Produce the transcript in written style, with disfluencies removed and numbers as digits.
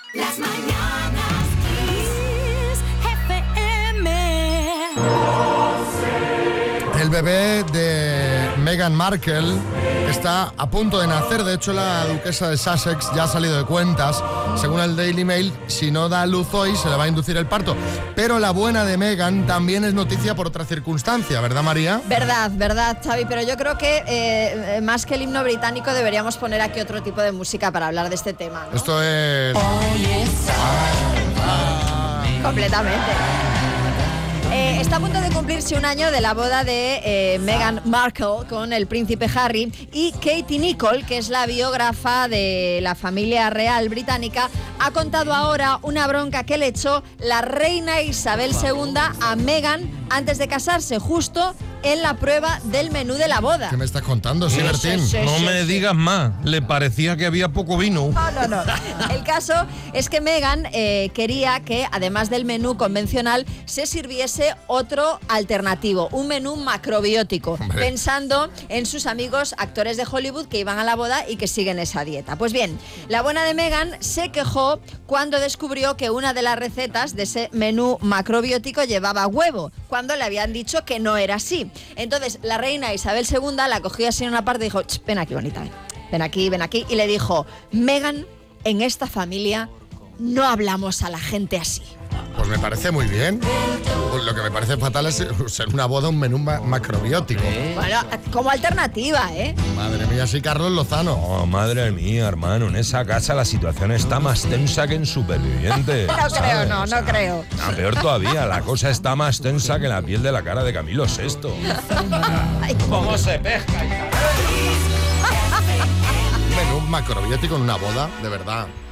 Las mañanas Kiss FM. El bebé de Meghan Markle está a punto de nacer. De hecho, la duquesa de Sussex ya ha salido de cuentas. Según el Daily Mail, si no da a luz hoy, se le va a inducir el parto. Pero la buena de Meghan también es noticia por otra circunstancia, ¿verdad, María? Verdad, Xavi, pero yo creo que más que el himno británico deberíamos poner aquí otro tipo de música para hablar de este tema, ¿no? Esto es... Completamente. Está a punto de cumplirse un año de la boda de Meghan Markle con el príncipe Harry, y Katie Nicholl, que es la biógrafa de la familia real británica, ha contado ahora una bronca que le echó la reina Isabel II a Meghan antes de casarse, justo en la prueba del menú de la boda. ¿Qué me estás contando, sí, Bertín? No me digas más, le parecía que había poco vino. No. El caso es que Meghan quería que, además del menú convencional, se sirviese otro alternativo, un menú macrobiótico, Hombre, pensando en sus amigos actores de Hollywood que iban a la boda y que siguen esa dieta. Pues bien, la buena de Meghan se quejó cuando descubrió que una de las recetas de ese menú macrobiótico llevaba huevo, cuando le habían dicho que no era así. Entonces la reina Isabel II la cogió así en una parte y dijo: ven aquí, bonita, ven aquí, y le dijo: Meghan, en esta familia no hablamos a la gente así. pues me parece muy bien. Lo que me parece fatal es ser una boda un menú macrobiótico. Bueno, como alternativa, ¿eh? Madre mía, sí, Carlos Lozano. Oh, madre mía, hermano, en esa casa la situación está más tensa que en Supervivientes. No creo. Peor todavía, la cosa está más tensa que la piel de la cara de Camilo VI. ¿Cómo se pesca, hija? Un menú macrobiótico en una boda, de verdad.